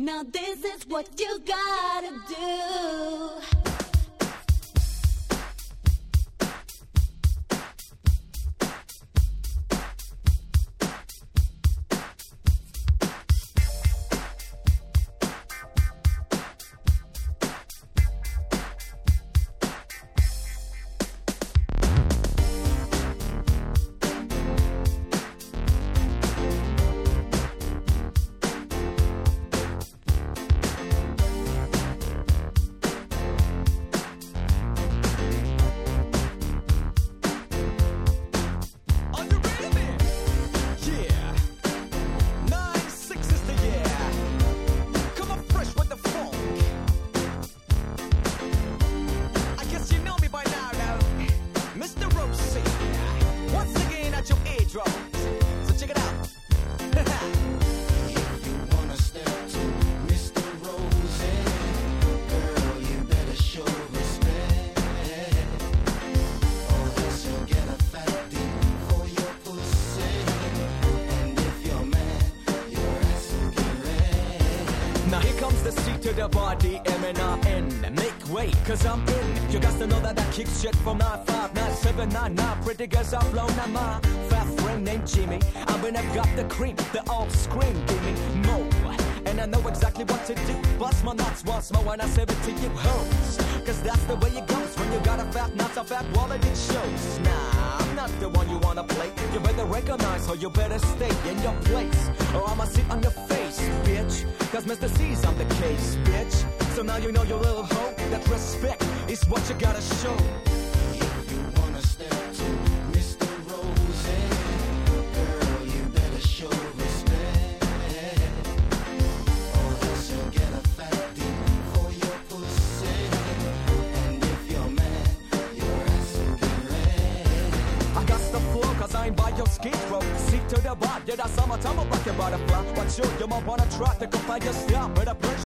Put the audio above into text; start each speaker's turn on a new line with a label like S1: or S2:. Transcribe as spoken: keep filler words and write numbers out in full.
S1: Now this is what you gotta do.
S2: Now here comes the C to the body, M N R N. Make way, cause I'm in. You got to know that I kick shit from nine five nine seven nine nine. Pretty girls are blown on my fast friend named Jimmy. I'm gonna got the cream, the all scream, give me more. And I know exactly what to do. Bust my nuts once more and I save it to you hoes. Cause that's the way it goes when you got a fat nuts, a fat wallet, it shows. Nah, I'm not the one you wanna play. You better recognize or you better stay in your place, or I'ma sit on your face, bitch. Cause Mister C's on the case, bitch. So now you know your little hoe, that respect is what you gotta show.
S3: If you wanna step to Mister Rose, girl, you better show respect, or else you'll get a fat D for your pussy. And if you're mad, your ass will get red.
S2: I got the flow cause I ain't by your skid row. See to the bar, did I summertime, I'm like a butterfly. But you, you might wanna try to go find your style, but I